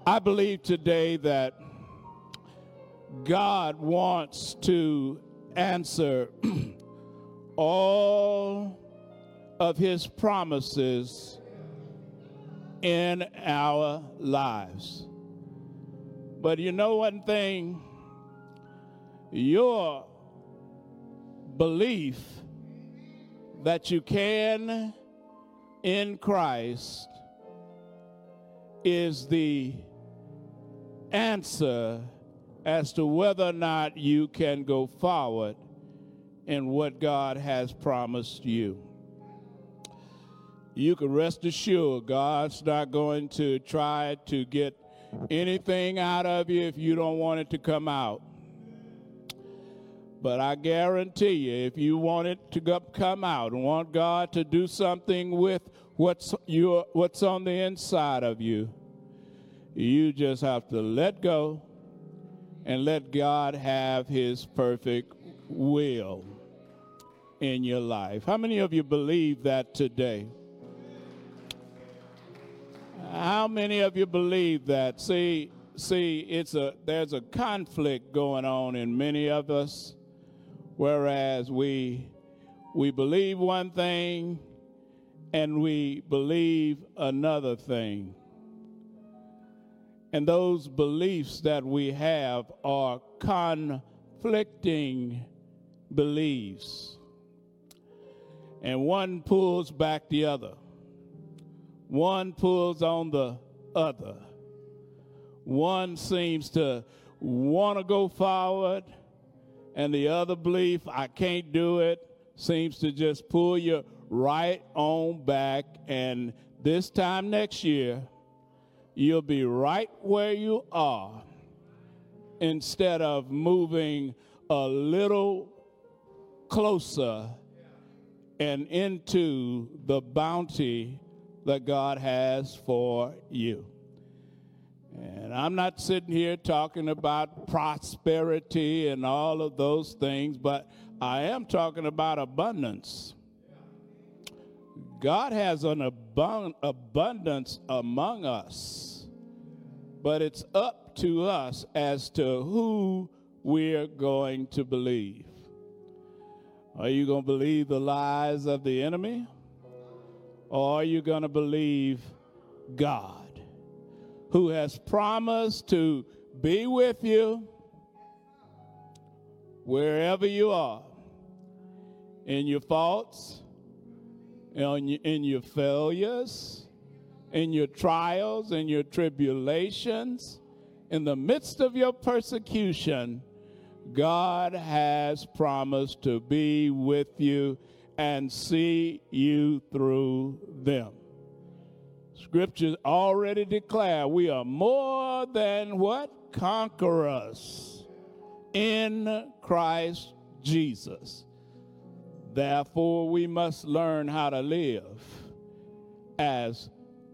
I believe today that God wants to answer all of his promises in our lives. But you know one thing? Your belief that you can in Christ is the answer as to whether or not you can go forward in what God has promised you. You can rest assured God's not going to try to get anything out of you if you don't want it to come out. But I guarantee you, if you want it to come out and want God to do something with what's on the inside of you, you just have to let go and let God have his perfect will in your life. How many of you believe that today? How many of you believe that? See, there's a conflict going on in many of us, whereas we believe one thing and we believe another thing. And those beliefs that we have are conflicting beliefs. And one pulls back the other. One pulls on the other. One seems to want to go forward, and the other belief, I can't do it, seems to just pull you right on back. And this time next year, you'll be right where you are instead of moving a little closer and into the bounty that God has for you. And I'm not sitting here talking about prosperity and all of those things, but I am talking about abundance. God has an abundance among us, but it's up to us as to who we're going to believe. Are you going to believe the lies of the enemy? Or are you going to believe God, who has promised to be with you wherever you are, in your faults, in your failures, in your trials, in your tribulations, in the midst of your persecution? God has promised to be with you and see you through them. Scriptures already declare we are more than what? Conquerors in Christ Jesus. Therefore, we must learn how to live as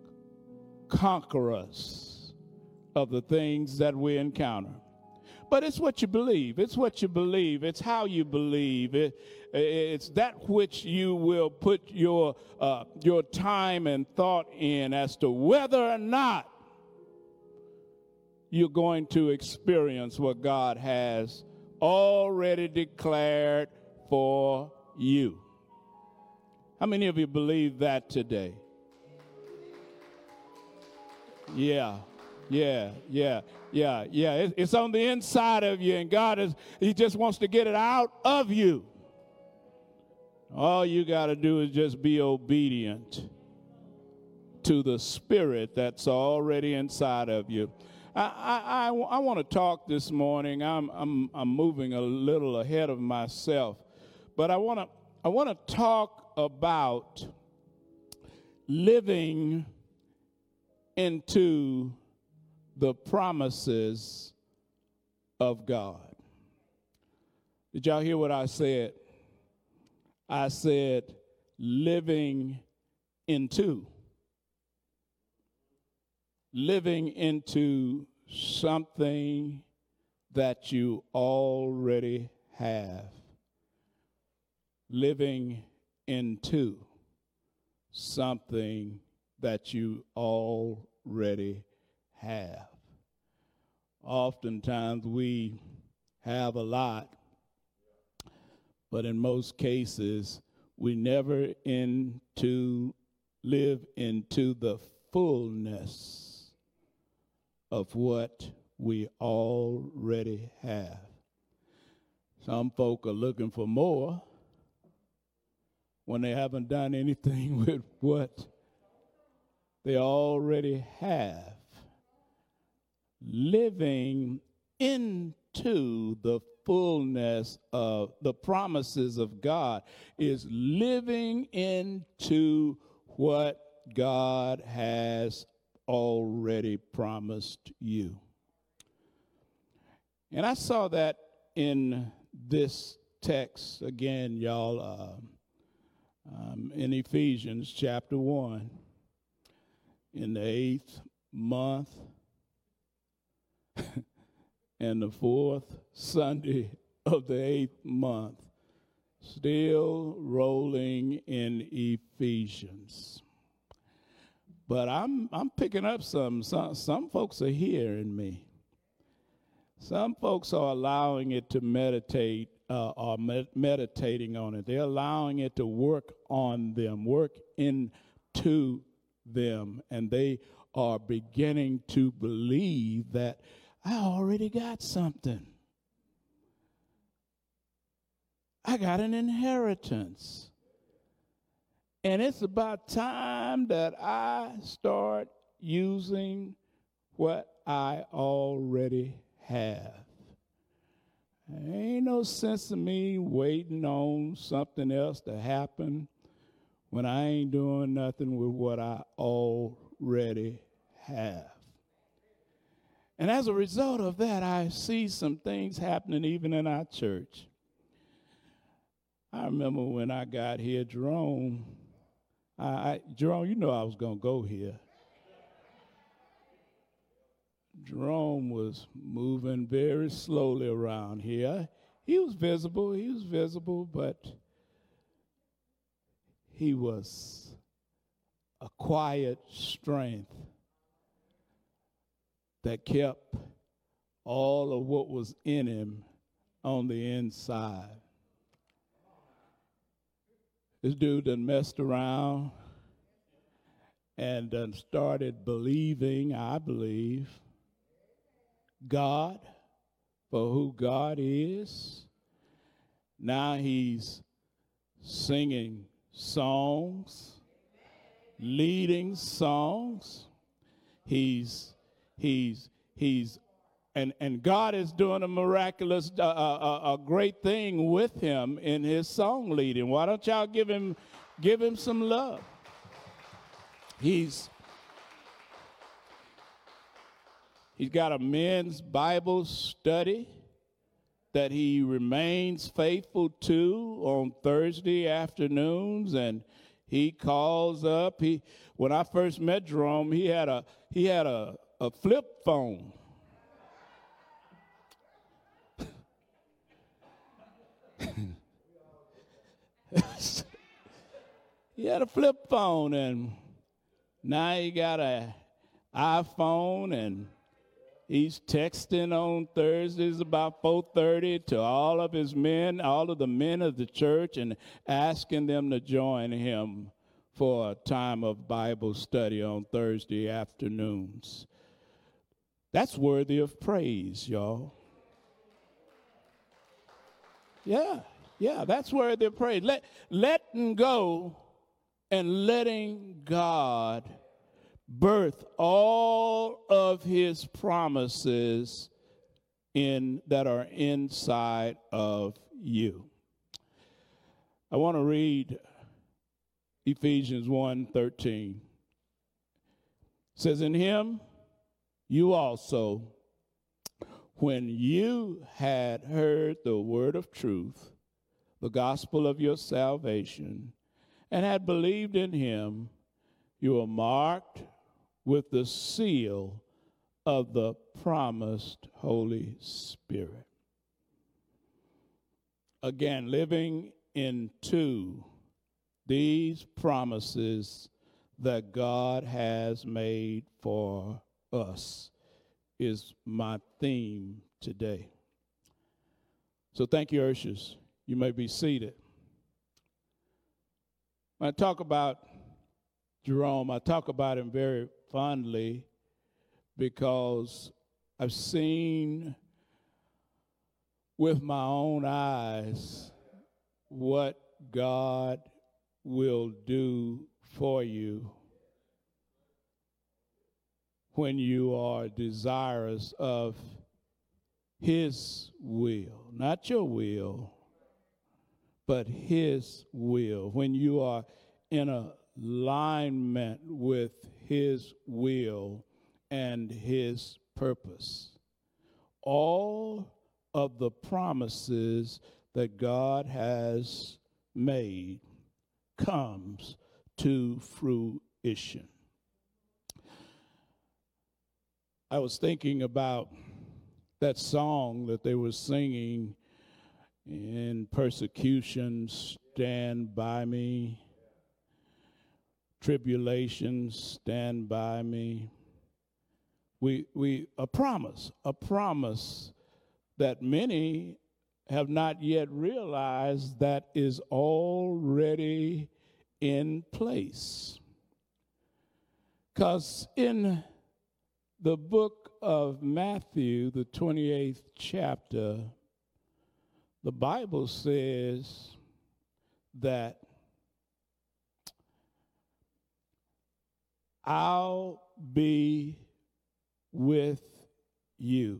conquerors of the things that we encounter. But it's what you believe. It's what you believe. It's how you believe. It's that which you will put your time and thought in as to whether or not you're going to experience what God has already declared for you. How many of you believe that today? Yeah. It's on the inside of you, and he just wants to get it out of you. All you got to do is just be obedient to the spirit that's already inside of you. I want to talk this morning. I'm moving a little ahead of myself, but I want to talk about living into the promises of God. Did y'all hear what I said? I said living into something that you already have. Living into something that you already have. Oftentimes we have a lot, but in most cases, we never live into the fullness of what we already have. Some folk are looking for more when they haven't done anything with what they already have. Living into the fullness of the promises of God is living into what God has already promised you. And I saw that in this text again, y'all, in Ephesians chapter 1, in the 8th month and the 4th Sunday of the 8th month, still rolling in Ephesians. But I'm picking up some folks are hearing me. Some folks are allowing it to meditate, meditating on it. They're allowing it to work on them, work into them, and they are beginning to believe that I already got something. I got an inheritance. And it's about time that I start using what I already have. There ain't no sense in me waiting on something else to happen when I ain't doing nothing with what I already have. And as a result of that, I see some things happening even in our church. I remember when I got here, Jerome, Jerome, you know I was going to go here. Jerome was moving very slowly around here. He was visible, but he was a quiet strength that kept all of what was in him on the inside. This dude done messed around and done started believing, I believe, God for who God is. Now he's singing songs, leading songs. And God is doing a miraculous, a great thing with him in his song leading. Why don't y'all give him some love? He's got a men's Bible study that he remains faithful to on Thursday afternoons, and he calls up. When I first met Jerome, he had a flip phone. He had a flip phone, and now he got an iPhone, and he's texting on Thursdays about 4:30 to all of his men, all of the men of the church, and asking them to join him for a time of Bible study on Thursday afternoons. That's worthy of praise, y'all. Yeah, that's worthy of praise. Letting go and letting God birth all of his promises that are inside of you. I want to read Ephesians 1:13. It says, in him you also, when you had heard the word of truth, the gospel of your salvation, and had believed in him, you were marked with the seal of the promised Holy Spirit. Again, living into these promises that God has made for us is my theme today. So thank you, ushers. You may be seated. When I talk about Jerome, I talk about him very fondly because I've seen with my own eyes what God will do for you when you are desirous of his will, not your will, but his will. When you are in alignment with his will and his purpose, all of the promises that God has made comes to fruition. I was thinking about that song that they were singing in persecution, stand by me. Tribulation, stand by me. A promise that many have not yet realized that is already in place. Because in the book of Matthew, the 28th chapter, the Bible says that I'll be with you.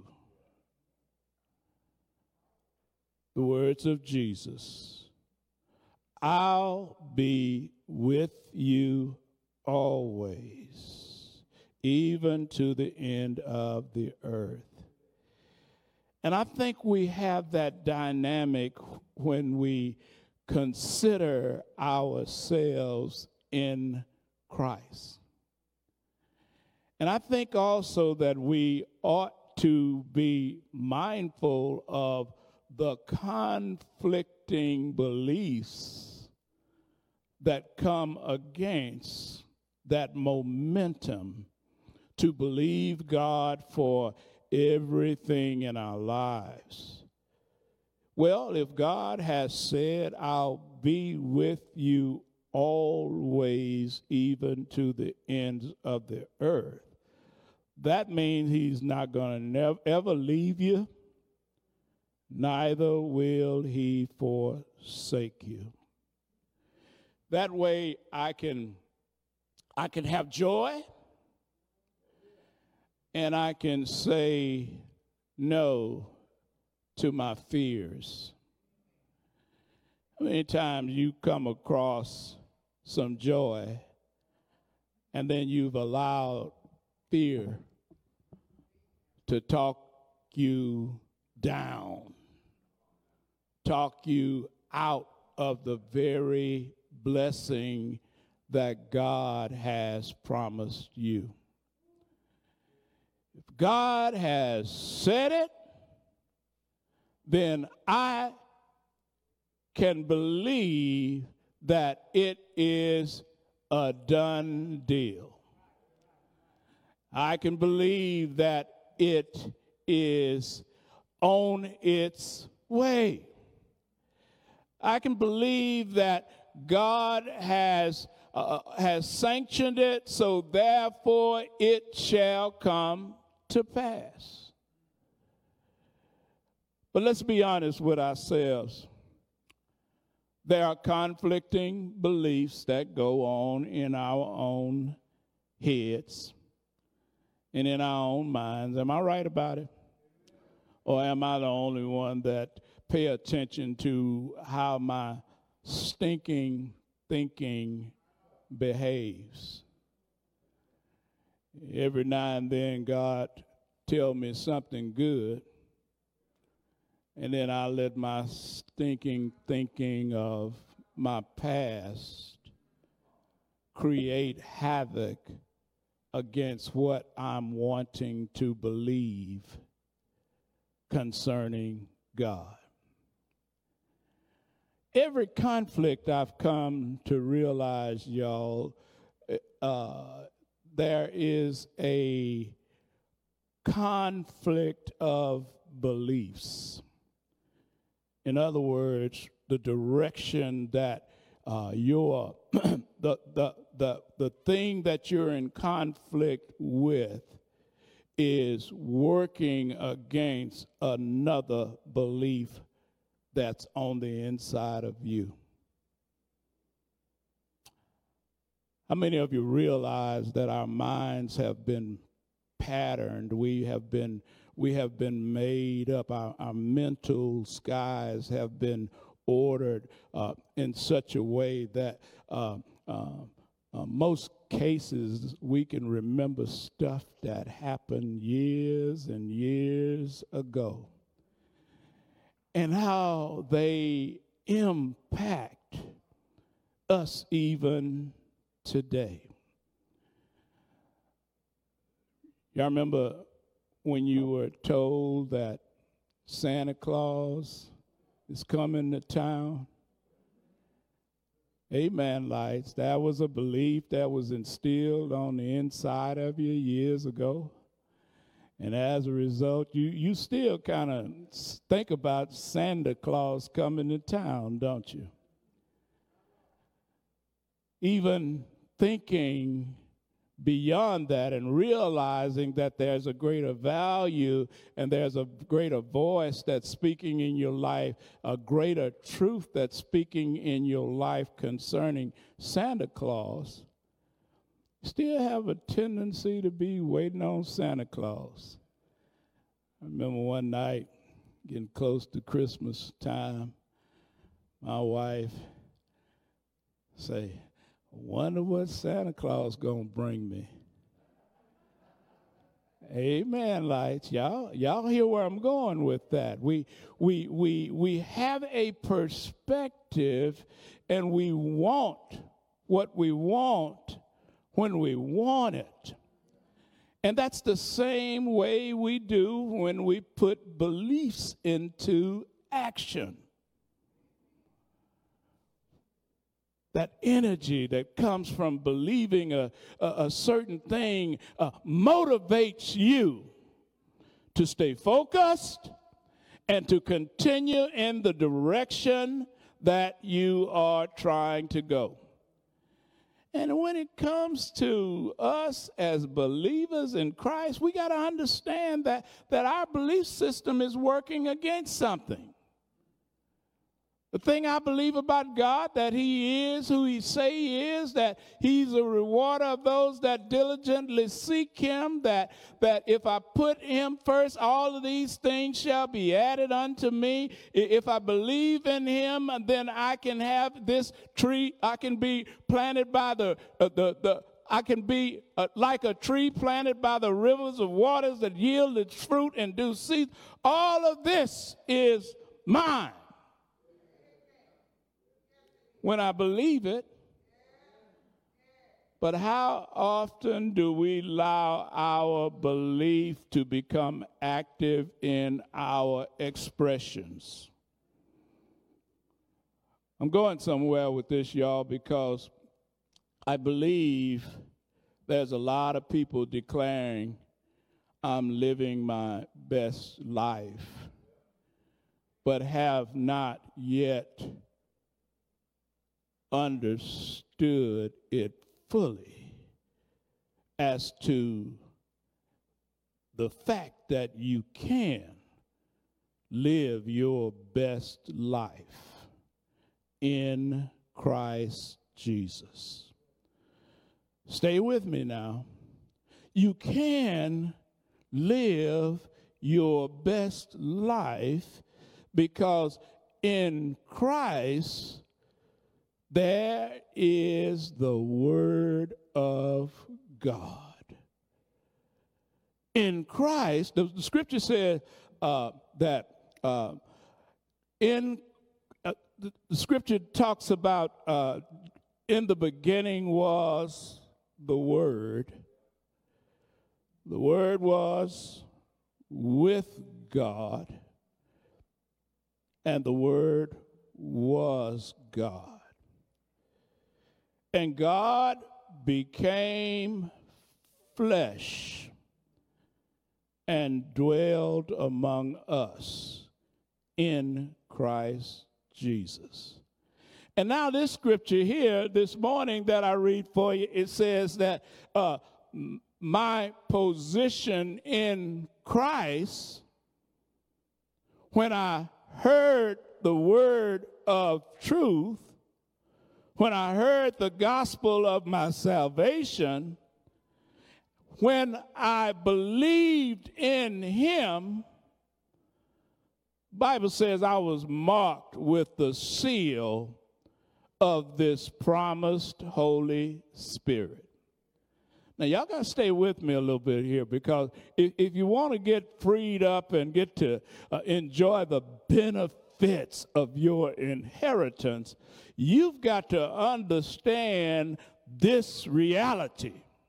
The words of Jesus. I'll be with you always, even to the end of the earth. And I think we have that dynamic when we consider ourselves in Christ. And I think also that we ought to be mindful of the conflicting beliefs that come against that momentum to believe God for everything in our lives. Well, if God has said, I'll be with you always, even to the ends of the earth, that means he's not going to ever leave you, neither will he forsake you. That way I can have joy, and I can say no to my fears. How many times you come across some joy and then you've allowed fear to talk you down, talk you out of the very blessing that God has promised you? If God has said it, then I can believe that it is a done deal. I can believe that it is on its way. I can believe that God has sanctioned it, so therefore it shall come to pass. But let's be honest with ourselves. There are conflicting beliefs that go on in our own heads and in our own minds. Am I right about it? Or am I the only one that pay attention to how my stinking thinking behaves? Every now and then God tell me something good, and then I let my stinking thinking of my past create havoc against what I'm wanting to believe concerning God. Every conflict I've come to realize, y'all, there is a conflict of beliefs. In other words, the direction that your the thing that you're in conflict with is working against another belief that's on the inside of you. How many of you realize that our minds have been patterned? We have been made up. Our mental skies have been ordered in such a way that most cases we can remember stuff that happened years and years ago, and how they impact us even today. Y'all remember when you were told that Santa Claus is coming to town? Amen, lights. That was a belief that was instilled on the inside of you years ago. And as a result, you still kind of think about Santa Claus coming to town, don't you? Even thinking beyond that and realizing that there's a greater value and there's a greater voice that's speaking in your life, a greater truth that's speaking in your life concerning Santa Claus, still have a tendency to be waiting on Santa Claus. I remember one night, getting close to Christmas time, my wife say, I wonder what Santa Claus gonna bring me. Amen, lights. Y'all hear where I'm going with that. We have a perspective, and we want what we want when we want it. And that's the same way we do when we put beliefs into action. That energy that comes from believing a certain thing motivates you to stay focused and to continue in the direction that you are trying to go. And when it comes to us as believers in Christ, we got to understand that our belief system is working against something. The thing I believe about God, that he is who he say he is, that he's a rewarder of those that diligently seek him, that if I put him first, all of these things shall be added unto me. If I believe in him, then I can have this tree, I can be planted by I can be like a tree planted by the rivers of waters that yield its fruit in due season. All of this is mine when I believe it. But how often do we allow our belief to become active in our expressions? I'm going somewhere with this, y'all, because I believe there's a lot of people declaring, I'm living my best life, but have not yet understood it fully as to the fact that you can live your best life in Christ Jesus. Stay with me now. You can live your best life because in Christ there is the Word of God. In Christ, the scripture says that the scripture talks about in the beginning was the Word. The Word was with God, and the Word was God. And God became flesh and dwelled among us in Christ Jesus. And now this scripture here this morning that I read for you, it says that my position in Christ, when I heard the word of truth, when I heard the gospel of my salvation, when I believed in him, Bible says I was marked with the seal of this promised Holy Spirit. Now, y'all got to stay with me a little bit here, because if you want to get freed up and get to enjoy the benefits of your inheritance, you've got to understand this reality,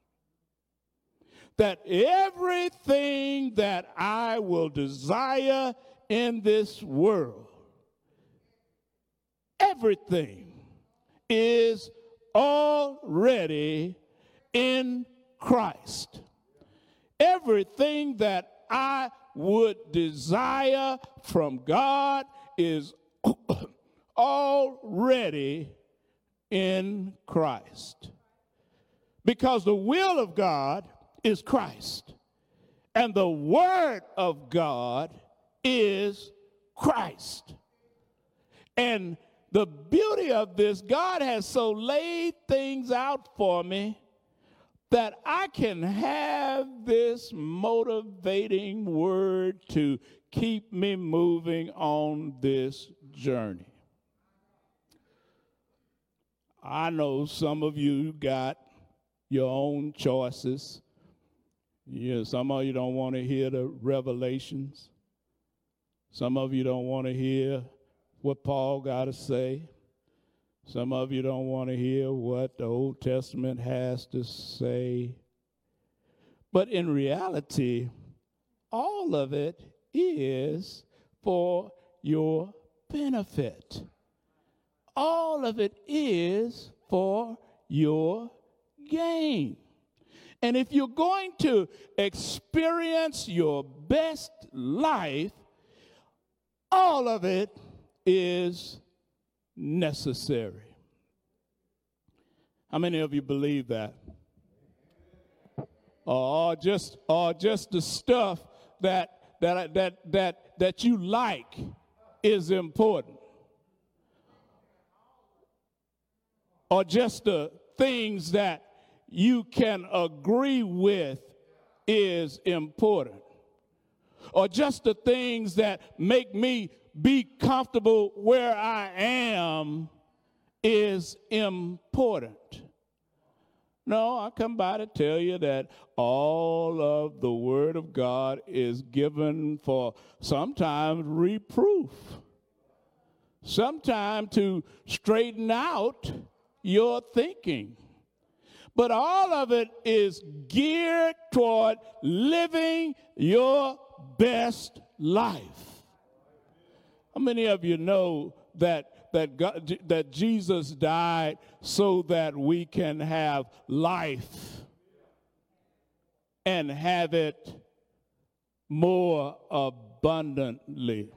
that everything that I will desire in this world, everything is already in Christ. Everything that I would desire from God is already in Christ. Because the will of God is Christ, and the word of God is Christ. And the beauty of this, God has so laid things out for me that I can have this motivating word to keep me moving on this journey. I know some of you got your own choices. Yeah, some of you don't want to hear the revelations. Some of you don't want to hear what Paul got to say. Some of you don't want to hear what the Old Testament has to say. But in reality, all of it is for your benefit. All of it is for your gain. And if you're going to experience your best life, all of it is necessary. How many of you believe that? Or just the stuff that you like is important? Or just the things that you can agree with is important? Or just the things that make me be comfortable where I am is important? No, I come by to tell you that all of the Word of God is given for sometimes reproof, sometimes to straighten out your thinking. But all of it is geared toward living your best life. How many of you know that Jesus died so that we can have life and have it more abundantly?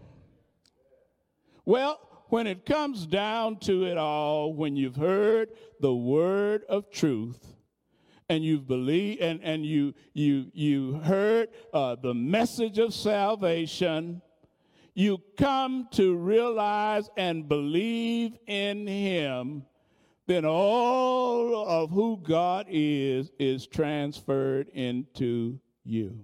Well, when it comes down to it all, when you've heard the word of truth, and you've believed, and you heard the message of salvation, you come to realize and believe in him, then all of who God is transferred into you.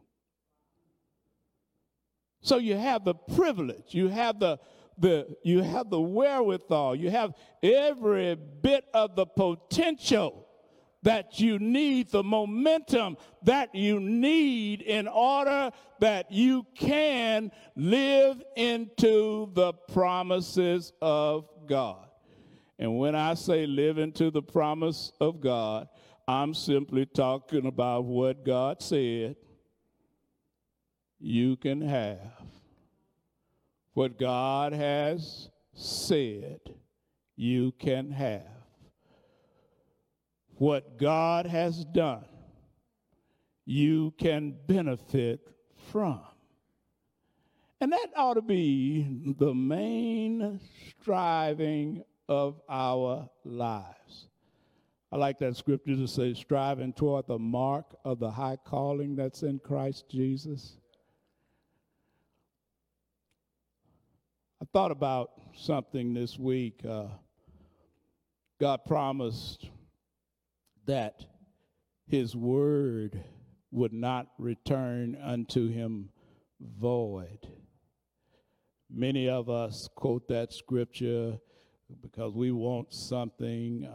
So you have the privilege, you have the wherewithal, you have every bit of the potential that you need, the momentum that you need in order that you can live into the promises of God. And when I say live into the promise of God, I'm simply talking about what God said you can have. What God has said you can have. What God has done, you can benefit from. And that ought to be the main striving of our lives. I like that scripture to say, striving toward the mark of the high calling that's in Christ Jesus. I thought about something this week. God promised that his word would not return unto him void. Many of us quote that scripture because we want something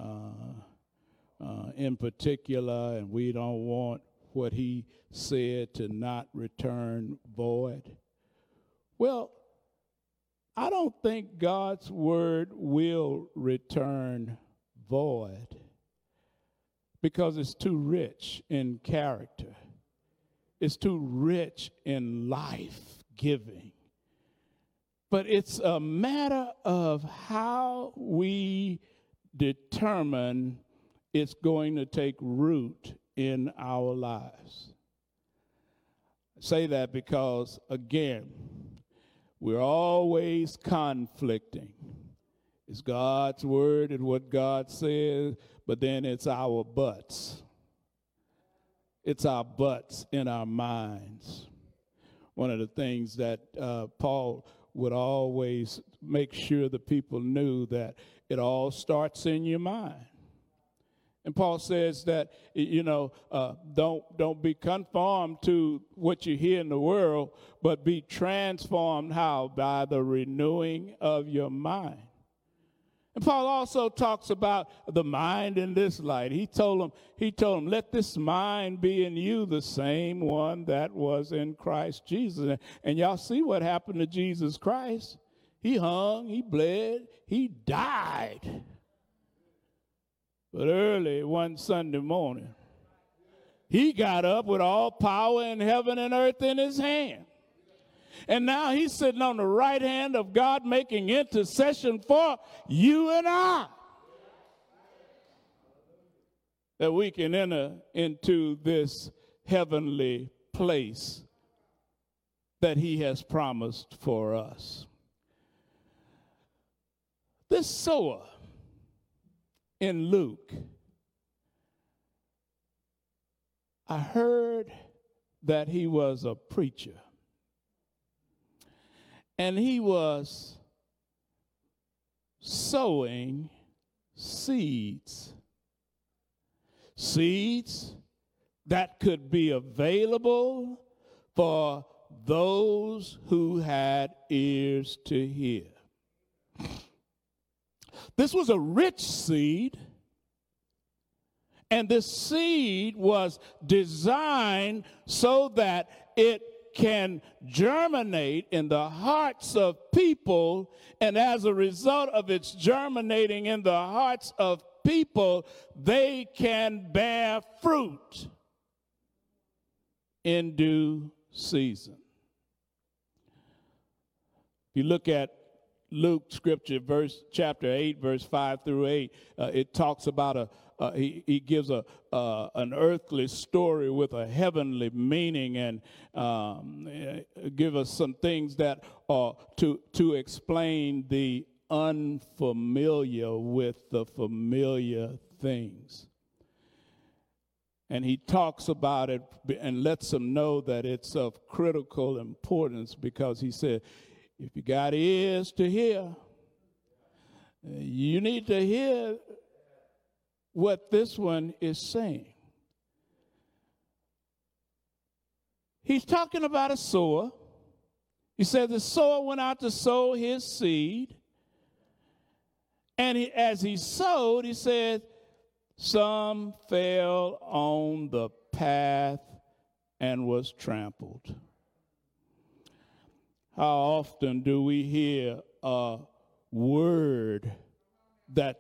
in particular, and we don't want what he said to not return void. Well, I don't think God's word will return void because it's too rich in character. It's too rich in life-giving. But it's a matter of how we determine it's going to take root in our lives. I say that because, again, we're always conflicting. It's God's word and what God says, but then it's our buts. It's our buts in our minds. One of the things that Paul would always make sure the people knew that it all starts in your mind. And Paul says that, don't be conformed to what you hear in the world, but be transformed how? By the renewing of your mind. And Paul also talks about the mind in this light. He told them, let this mind be in you, the same one that was in Christ Jesus. And y'all see what happened to Jesus Christ. He hung, he bled, he died. But early one Sunday morning, he got up with all power in heaven and earth in his hand. And now he's sitting on the right hand of God making intercession for you and I, that we can enter into this heavenly place that he has promised for us. This sower in Luke, I heard that he was a preacher. And he was sowing seeds. Seeds that could be available for those who had ears to hear. This was a rich seed, and this seed was designed so that it can germinate in the hearts of people, and as a result of its germinating in the hearts of people, they can bear fruit in due season. If you look at Luke scripture, chapter 8, verse 5 through 8, it talks about he gives an earthly story with a heavenly meaning, and give us some things that are to explain the unfamiliar with the familiar things. And he talks about it and lets them know that it's of critical importance, because he said, if you got ears to hear, you need to hear what this one is saying. He's talking about a sower. He said the sower went out to sow his seed. And as he sowed, he said, some fell on the path and was trampled. How often do we hear a word that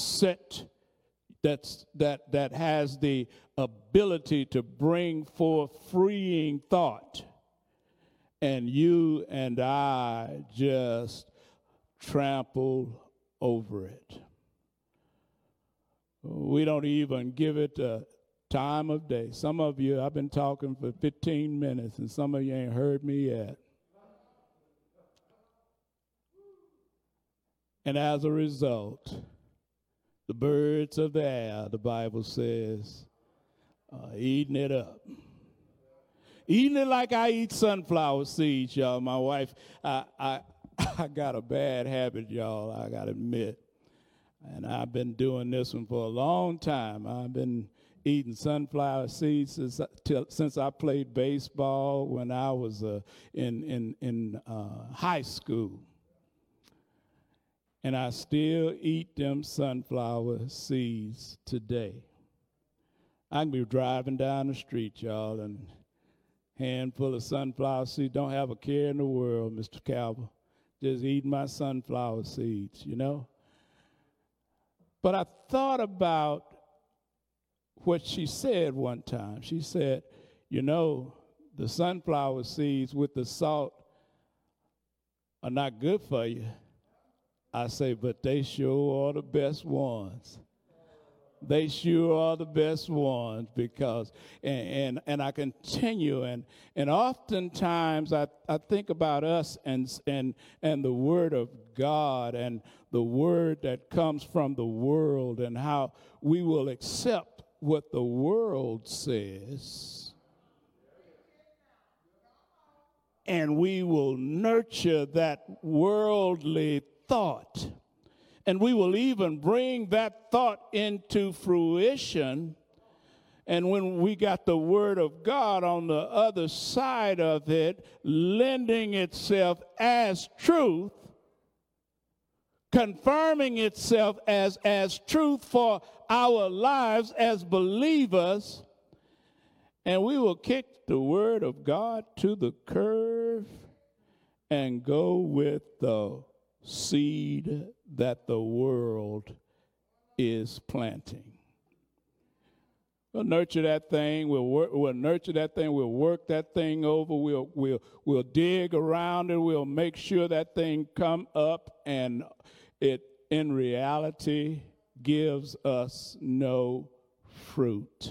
has the ability to bring forth freeing thought, and you and I just trample over it? We don't even give it time of day. Some of you, I've been talking for 15 minutes, and some of you ain't heard me yet. And as a result, the birds of the air, the Bible says, are eating it up. Eating it like I eat sunflower seeds, y'all. My wife, I got a bad habit, y'all, I got to admit. And I've been doing this one for a long time. I've been eating sunflower seeds since I played baseball when I was in high school. And I still eat them sunflower seeds today. I can be driving down the street, y'all, and handful of sunflower seeds. Don't have a care in the world, Mr. Calvin. Just eating my sunflower seeds, you know. But I thought about what she said one time. She said, you know, the sunflower seeds with the salt are not good for you. I say, but they sure are the best ones. They sure are the best ones because, and I continue, and oftentimes I think about us and the Word of God and the word that comes from the world and how we will accept what the world says. And we will nurture that worldly thought. And we will even bring that thought into fruition. And when we got the Word of God on the other side of it, lending itself as truth, confirming itself as truth for our lives as believers, and we will kick the Word of God to the curb and go with the seed that the world is planting. We'll nurture that thing. We'll nurture that thing. We'll work that thing over. We'll dig around it. We'll make sure that thing come up, and it in reality gives us no fruit.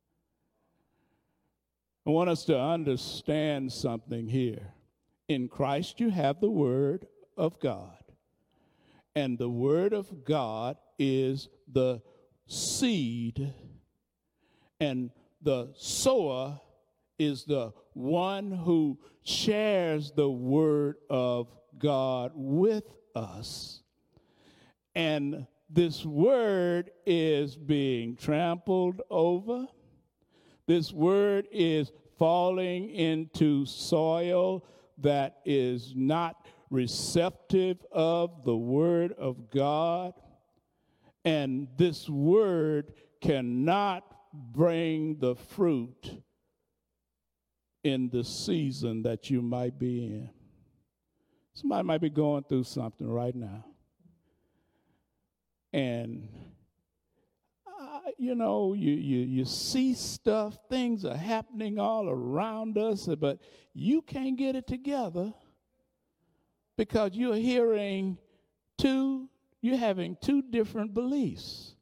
I want us to understand something here. In Christ, you have the Word of God. And the Word of God is the seed, and the sower is the one who shares the Word of God with us. And this Word is being trampled over. This Word is falling into soil that is not receptive of the Word of God, and this Word cannot bring the fruit in the season that you might be in. Somebody might be going through something right now, and you see stuff, things are happening all around us, but you can't get it together. Because you're having two different beliefs.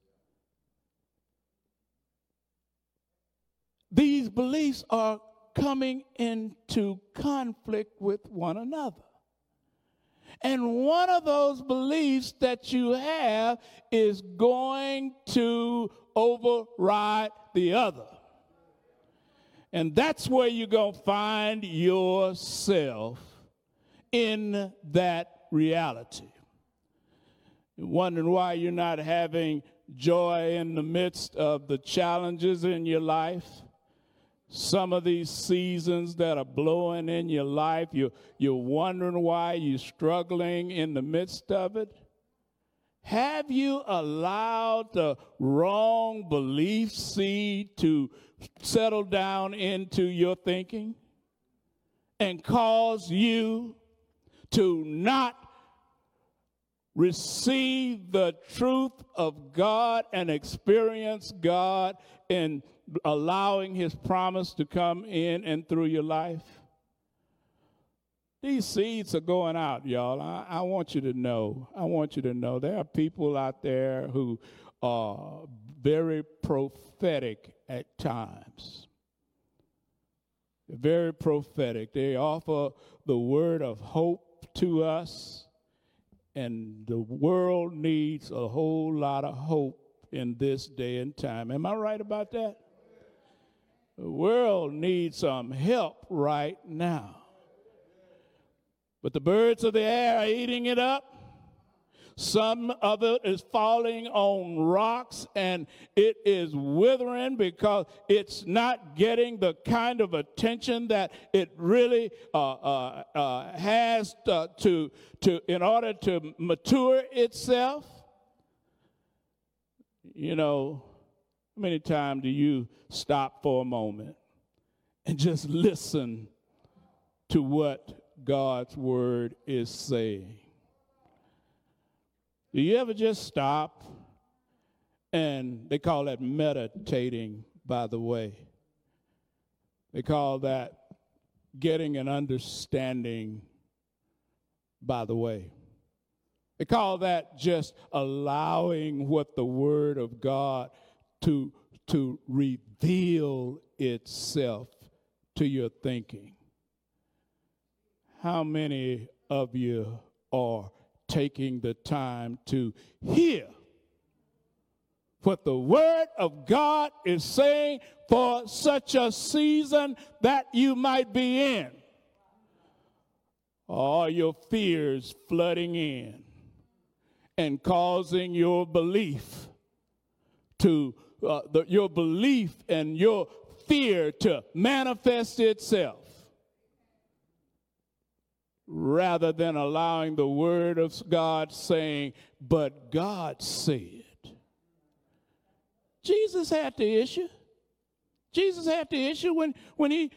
These beliefs are coming into conflict with one another. And one of those beliefs that you have is going to override the other. And that's where you're going to find yourself in that reality. You're wondering why you're not having joy in the midst of the challenges in your life. Some of these seasons that are blowing in your life, you're wondering why you're struggling in the midst of it. Have you allowed the wrong belief seed to settle down into your thinking and cause you to not receive the truth of God and experience God in allowing His promise to come in and through your life? These seeds are going out, y'all. I want you to know. There are people out there who are very prophetic at times. They're very prophetic. They offer the word of hope to us, and the world needs a whole lot of hope in this day and time. Am I right about that? The world needs some help right now. But the birds of the air are eating it up. Some of it is falling on rocks, and it is withering because it's not getting the kind of attention that it really has to in order to mature itself. You know, how many times do you stop for a moment and just listen to what God's word is saying? Do you ever just stop? And they call that meditating, by the way. They call that getting an understanding, by the way. They call that just allowing what the word of God to reveal itself to your thinking. How many of you are taking the time to hear what the word of God is saying for such a season that you might be in? All your fears flooding in and causing your belief to your belief and your fear to manifest itself, rather than allowing the word of God saying, but God said. Jesus had the issue. Jesus had the issue when he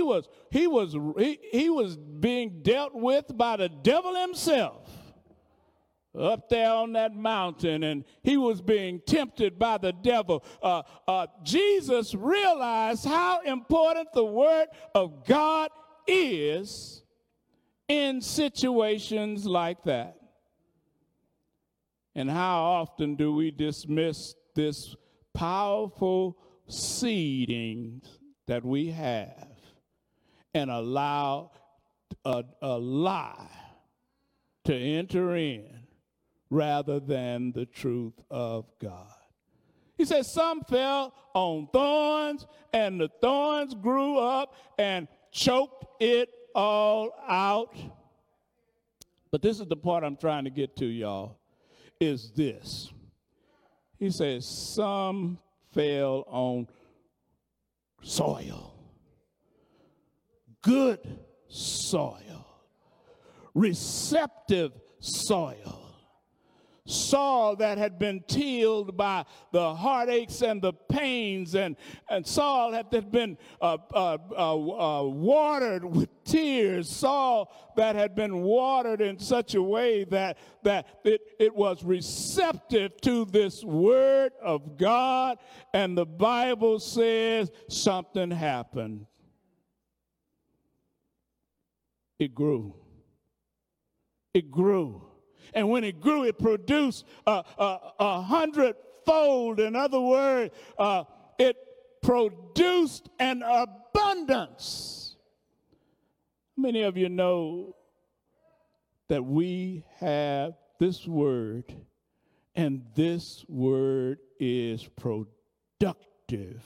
was being dealt with by the devil himself up there on that mountain, and he was being tempted by the devil. Jesus realized how important the word of God is in situations like that. And how often do we dismiss this powerful seeding that we have and allow a lie to enter in rather than the truth of God? He says some fell on thorns, and the thorns grew up and choked it all out. But this is the part I'm trying to get to, y'all, is this. He says some fell on soil, good soil, receptive soil, soil that had been tilled by the heartaches and the pains, and soil that had been watered with tears, soil that had been watered in such a way that it was receptive to this word of God. And the Bible says something happened. It grew. It grew. And when it grew, it produced 100-fold. In other words, it produced an abundance. How many of you know that we have this word, and this word is productive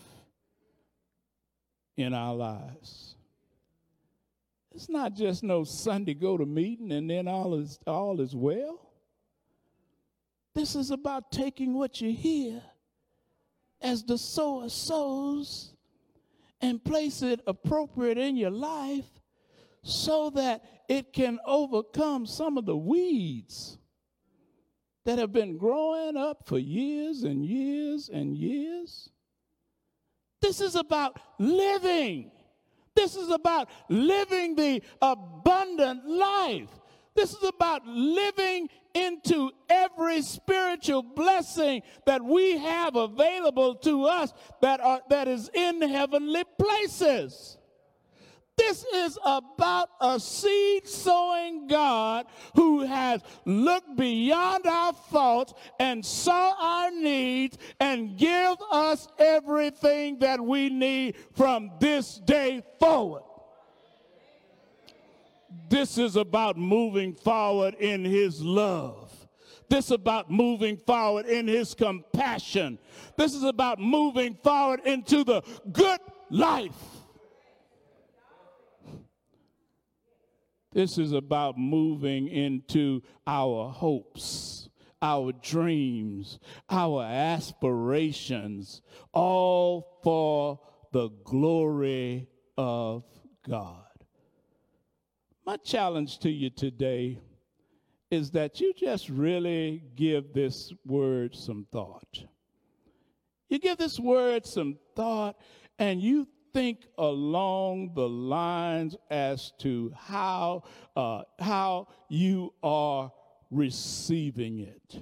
in our lives? It's not just no Sunday go to meeting and then all is well. This is about taking what you hear as the sower sows and place it appropriate in your life so that it can overcome some of the weeds that have been growing up for years and years and years. This is about living. This is about living the abundant life. This is about living into every spiritual blessing that we have available to us that is in heavenly places. This is about a seed-sowing God who has looked beyond our faults and saw our needs and give us everything that we need from this day forward. This is about moving forward in his love. This is about moving forward in his compassion. This is about moving forward into the good life. This is about moving into our hopes, our dreams, our aspirations, all for the glory of God. My challenge to you today is that you just really give this word some thought. You give this word some thought, and you think along the lines as to how you are receiving it.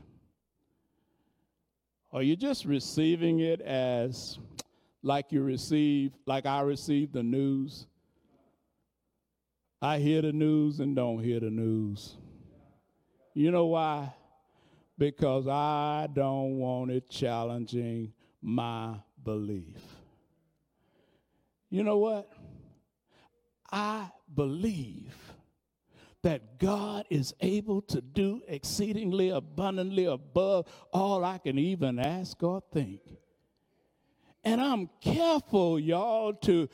Are you just receiving it as like I receive the news? I hear the news and don't hear the news. You know why? Because I don't want it challenging my belief. You know what? I believe that God is able to do exceedingly abundantly above all I can even ask or think. And I'm careful, y'all, to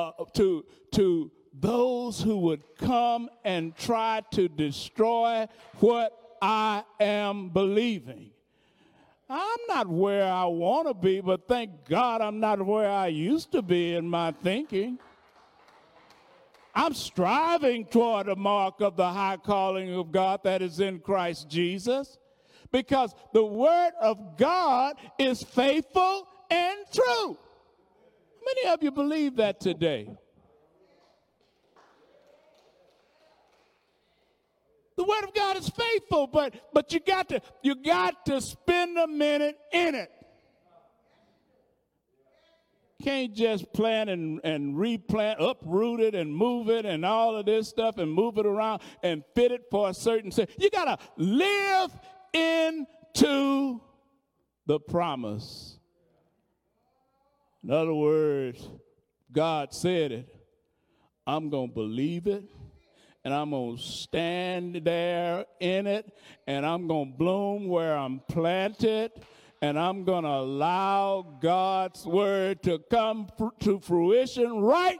those who would come and try to destroy what I am believing. I'm not where I want to be, but thank God I'm not where I used to be in my thinking. I'm striving toward the mark of the high calling of God that is in Christ Jesus, because the word of God is faithful and true. How many of you believe that today? The word of God is faithful, but you got to spend a minute in it. Can't just plant and replant, uproot it and move it and all of this stuff and move it around and fit it for a certain thing. You got to live into the promise. In other words, God said it. I'm going to believe it. And I'm going to stand there in it, and I'm going to bloom where I'm planted, and I'm going to allow God's word to come to fruition right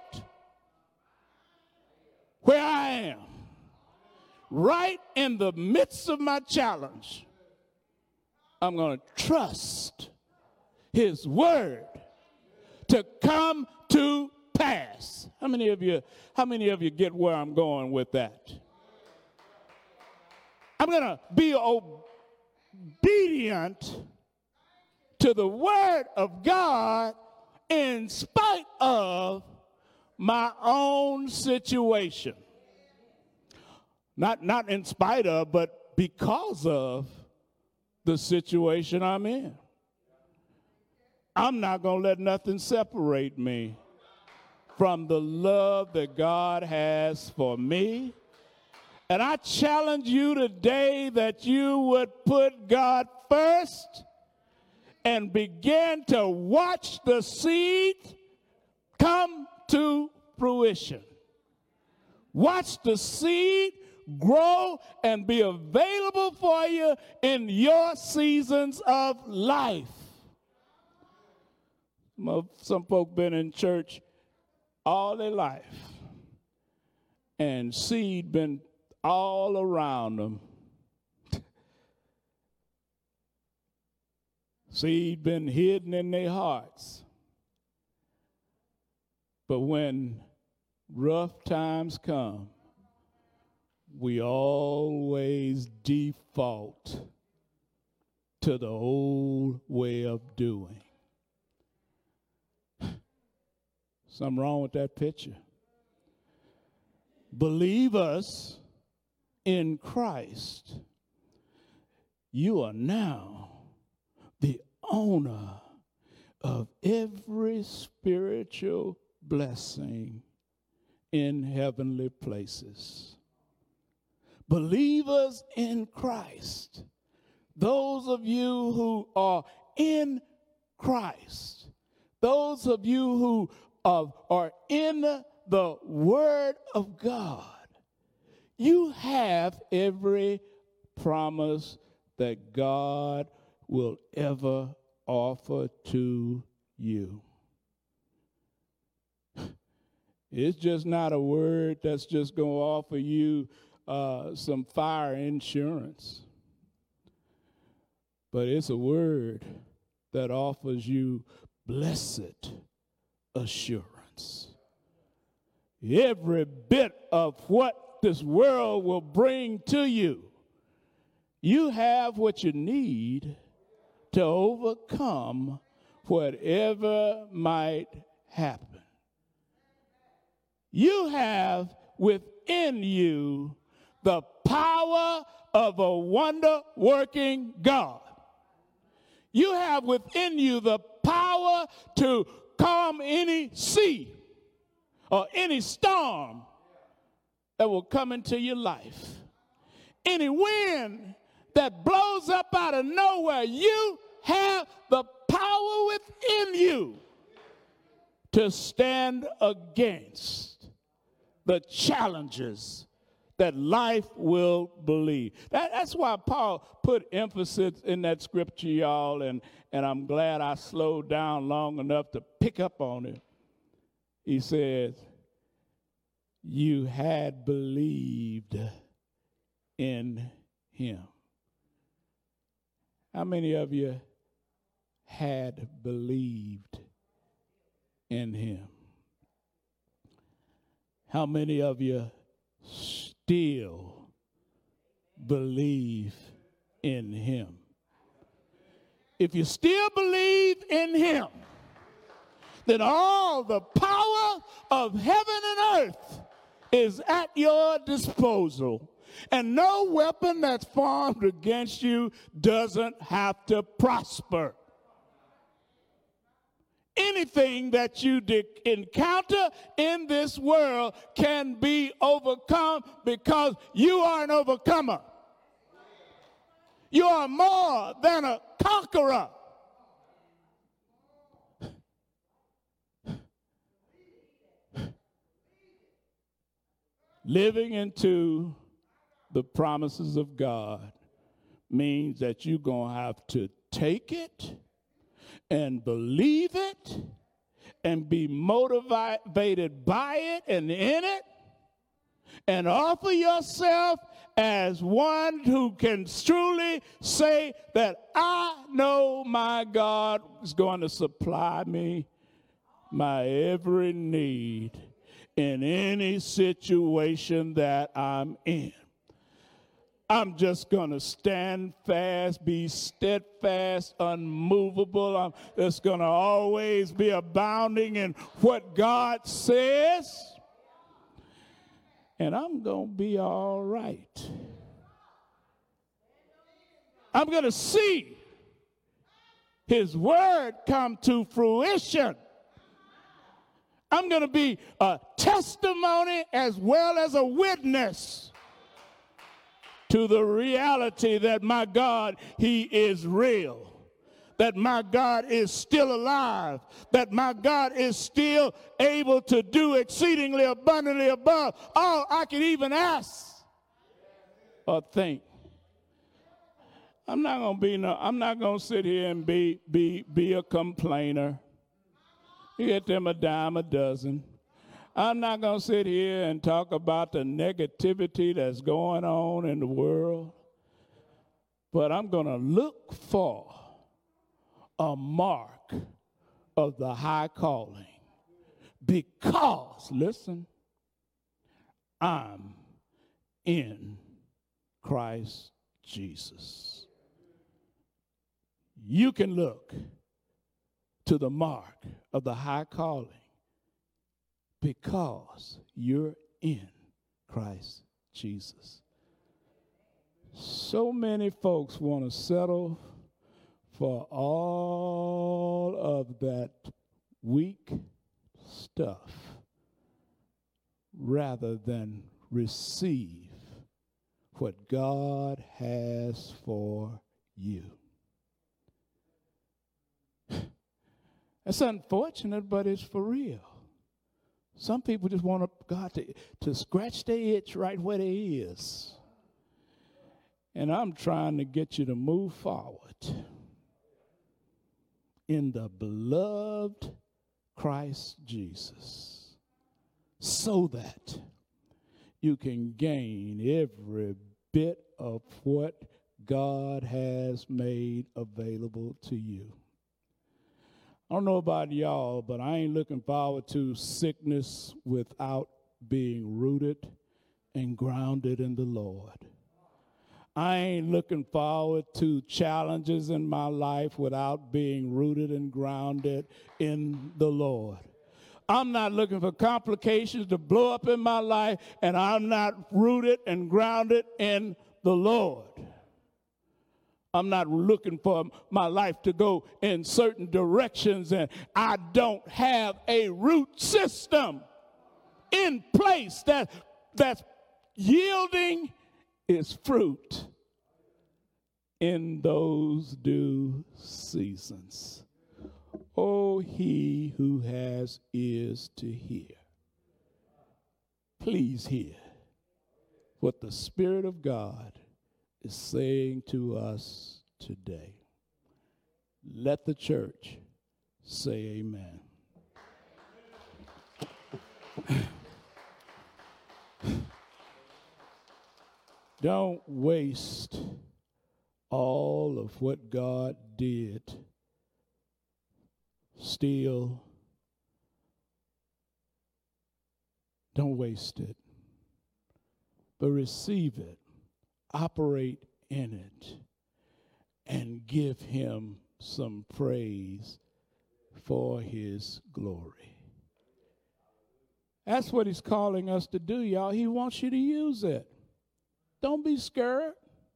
where I am, right in the midst of my challenge. I'm going to trust his word to come to pass. How many of you get where I'm going with that? I'm going to be obedient to the word of God in spite of my own situation. Not in spite of, but because of the situation I'm in. I'm not going to let nothing separate me from the love that God has for me. And I challenge you today that you would put God first and begin to watch the seed come to fruition. Watch the seed grow and be available for you in your seasons of life. Some folk been in church all their life, and seed been all around them. Seed been hidden in their hearts. But when rough times come, we always default to the old way of doing. Something wrong with that picture. Believers in Christ, you are now the owner of every spiritual blessing in heavenly places. Believers in Christ, those of you who are in Christ, those of you who are in the Word of God, you have every promise that God will ever offer to you. It's just not a word that's just going to offer you some fire insurance, but it's a word that offers you blessed assurance. Every bit of what this world will bring to you, you have what you need to overcome whatever might happen. You have within you the power of a wonder-working God. You have within you the power to calm any sea or any storm that will come into your life. Any wind that blows up out of nowhere, you have the power within you to stand against the challenges that life will believe. That's why Paul put emphasis in that scripture, y'all, and I'm glad I slowed down long enough to pick up on it. He says, you had believed in him. How many of you had believed in him? How many of you still believe in him? If you still believe in him, then all the power of heaven and earth is at your disposal. And no weapon that's formed against you doesn't have to prosper. Anything that you encounter in this world can be overcome because you are an overcomer. You are more than a conqueror. Living into the promises of God means that you're going to have to take it and believe it and be motivated by it and in it and offer yourself as one who can truly say that I know my God is going to supply me my every need in any situation that I'm in. I'm just going to stand fast, be steadfast, unmovable. I'm just going to always be abounding in what God says. And I'm going to be all right. I'm going to see his word come to fruition. I'm going to be a testimony as well as a witness to the reality that my God, he is real, that my God is still alive, that my God is still able to do exceedingly abundantly above all I can even ask or think. I'm not going to sit here and be a complainer. You get them a dime a dozen. I'm not going to sit here and talk about the negativity that's going on in the world, but I'm going to look for a mark of the high calling because, listen, I'm in Christ Jesus. You can look to the mark of the high calling because you're in Christ Jesus. So many folks want to settle for all of that weak stuff rather than receive what God has for you. It's unfortunate, but it's for real. Some people just want God to scratch their itch right where they is. And I'm trying to get you to move forward in the beloved Christ Jesus, so that you can gain every bit of what God has made available to you. I don't know about y'all, but I ain't looking forward to sickness without being rooted and grounded in the Lord. I ain't looking forward to challenges in my life without being rooted and grounded in the Lord. I'm not looking for complications to blow up in my life, and I'm not rooted and grounded in the Lord. I'm not looking for my life to go in certain directions, and I don't have a root system in place that's yielding its fruit in those due seasons. Oh, he who has ears to hear, please hear what the Spirit of God is saying to us today. Let the church say amen. Don't waste all of what God did. Steal. Don't waste it, but receive it. Operate in it and give him some praise for his glory. That's what he's calling us to do, y'all. He wants you to use it. Don't be scared.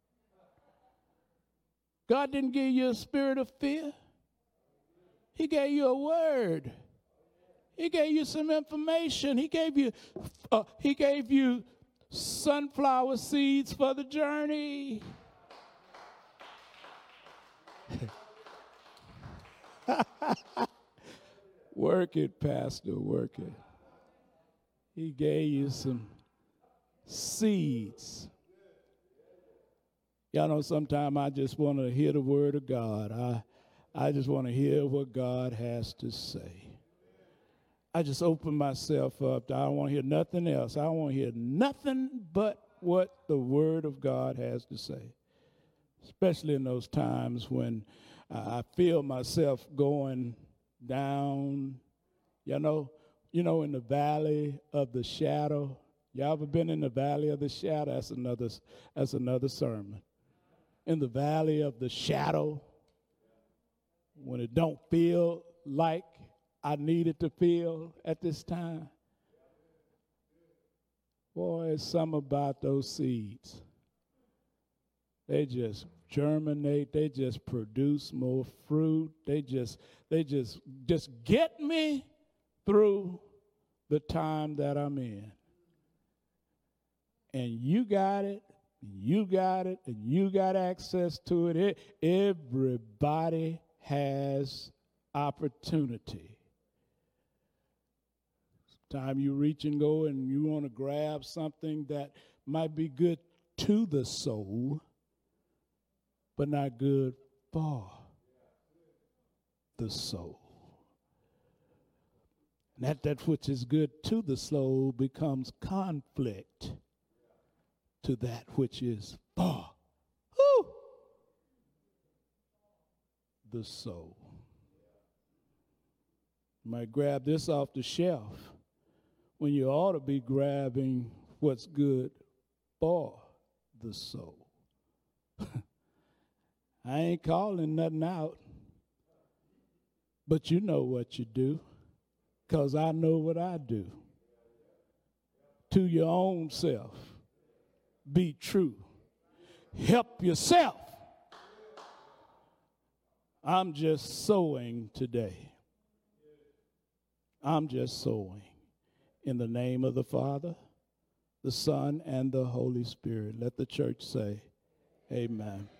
God didn't give you a spirit of fear. He gave you a word. He gave you some information. He gave you sunflower seeds for the journey. Work it, Pastor, work it. He gave you some seeds. Y'all know sometimes I just want to hear the word of God. I just want to hear what God has to say. I just open myself up. I don't want to hear nothing else. I don't want to hear nothing but what the word of God has to say, especially in those times when I feel myself going down, you know, in the valley of the shadow. Y'all ever been in the valley of the shadow? That's another sermon. In the valley of the shadow, when it don't feel like I need it to feel at this time. Boy, it's something about those seeds. They just germinate. They just produce more fruit. They just get me through the time that I'm in. And you got it. You got it, and you got access to it. Everybody has opportunity. Time you reach and go and you want to grab something that might be good to the soul, but not good for the soul. And that which is good to the soul becomes conflict to that which is for the soul. You might grab this off the shelf when you ought to be grabbing what's good for the soul. I ain't calling nothing out, but you know what you do, because I know what I do. To your own self. Be true. Help yourself. I'm just sowing today. I'm just sowing. In the name of the Father, the Son, and the Holy Spirit. Let the church say, amen.